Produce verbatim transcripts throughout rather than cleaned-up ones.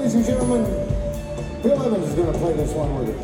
ladies and gentlemen, Bill Evans is going to play this one with us.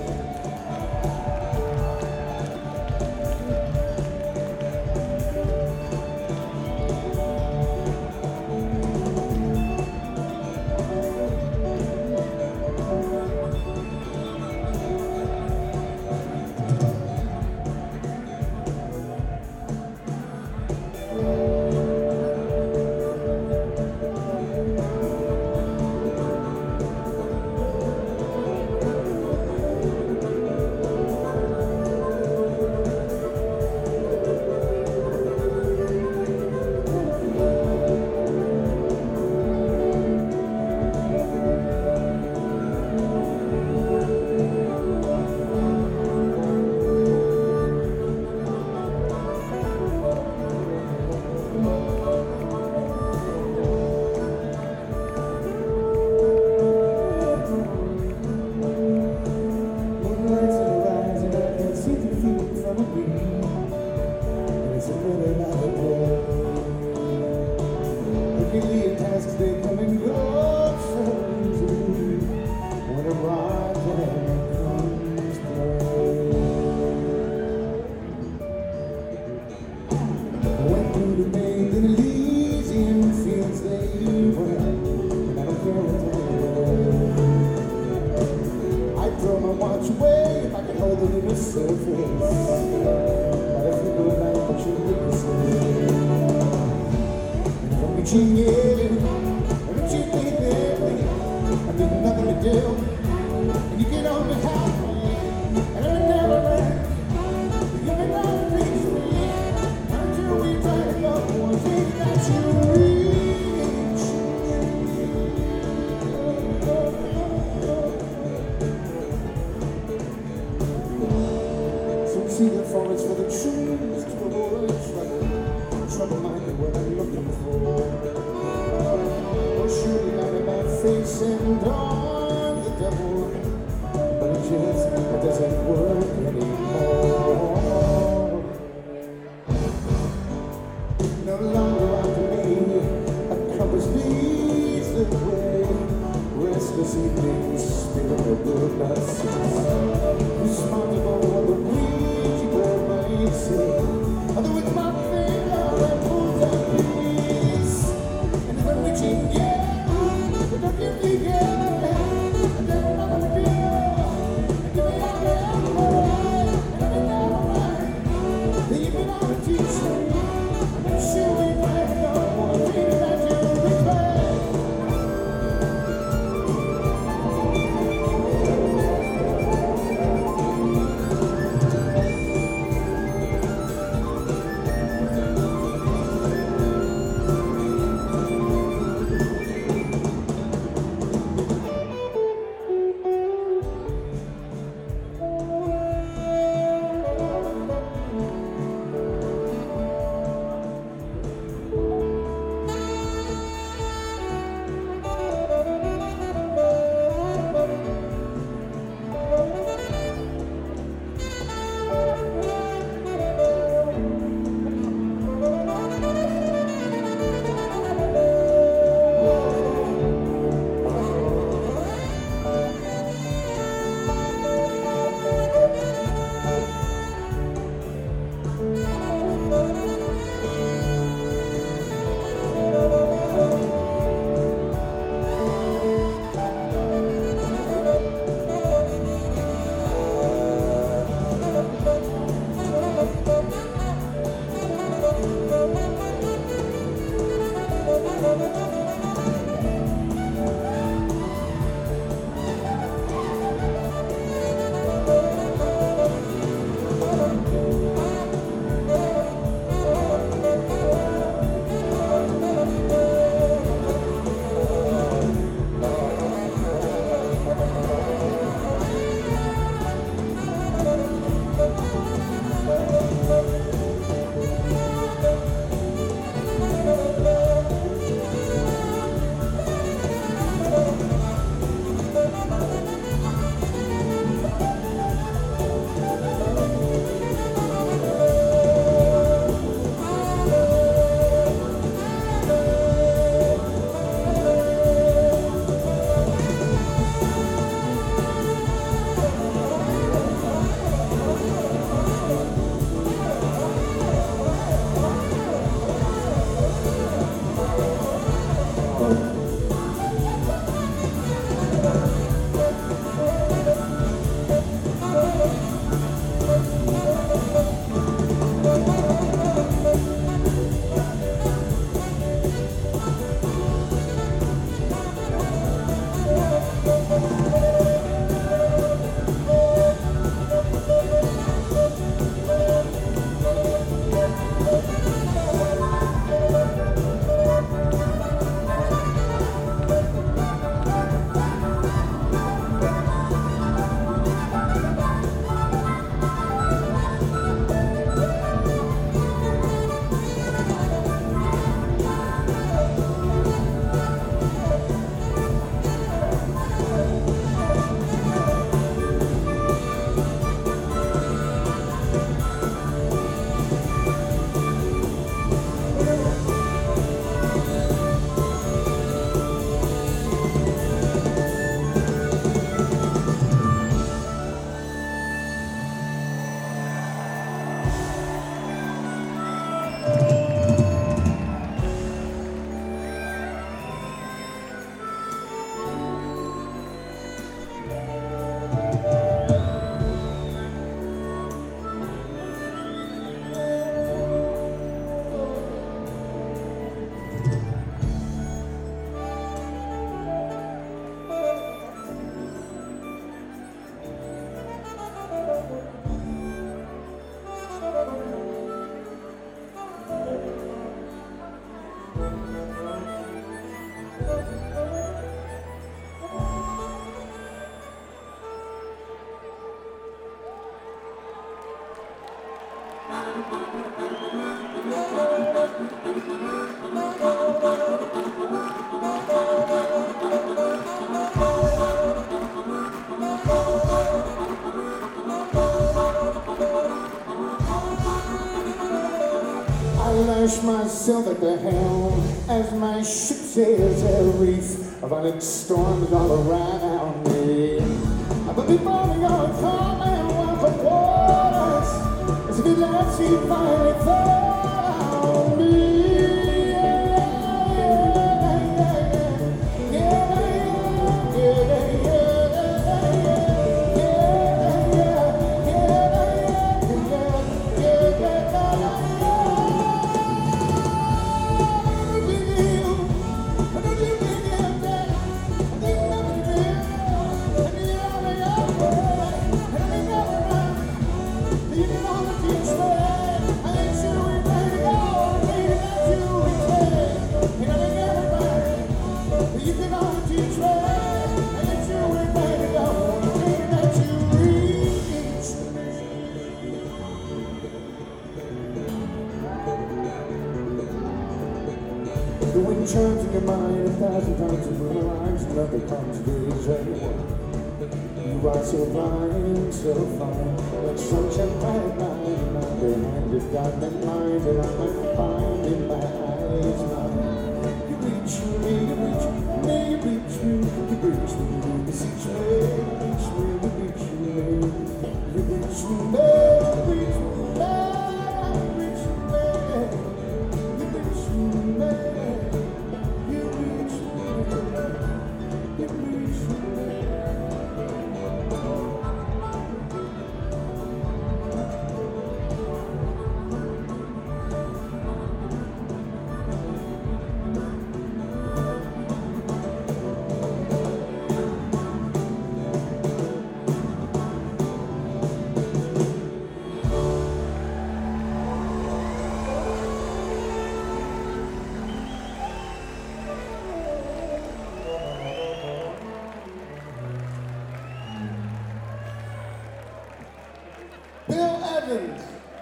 establish myself at the helm as my ship sails a reef of violent storms all around me. But before me all calm and welcome waters, as if at sea finally found me. The wind churns in your mind a thousand times and realize nothing comes easy. You are so blind, so fine, like sunshine bright at night, and I'm behind this diamond mind, and I'm confined in my eyes. You reach me, you reach me, you reach me, you reach me, you reach me, you reach me, you reach me, you reach me, you reach me. Bill Evans.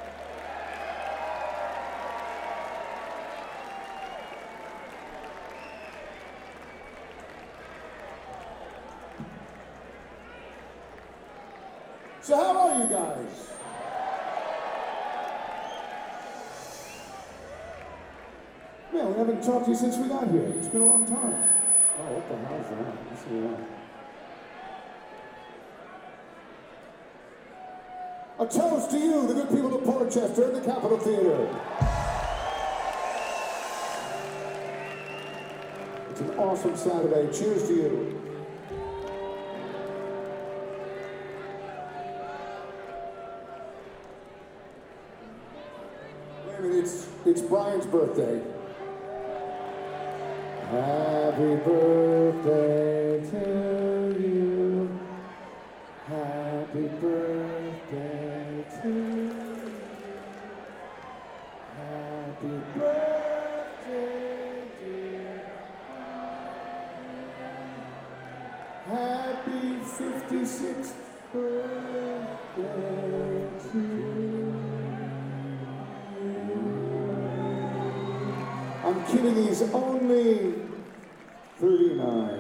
So how are you guys? Man, we haven't talked to you since we got here. It's been a long time. Oh, what the hell is that? Let's see that. A toast to you, the good people of Portchester and the Capitol Theater. It's an awesome Saturday. Cheers to you. Wait a minute, it's, it's Brian's birthday. Happy birthday to you. Happy birthday to you. Happy birthday, dear. Happy fifty-sixth birthday to you. I'm kidding, he's only thirty-nine.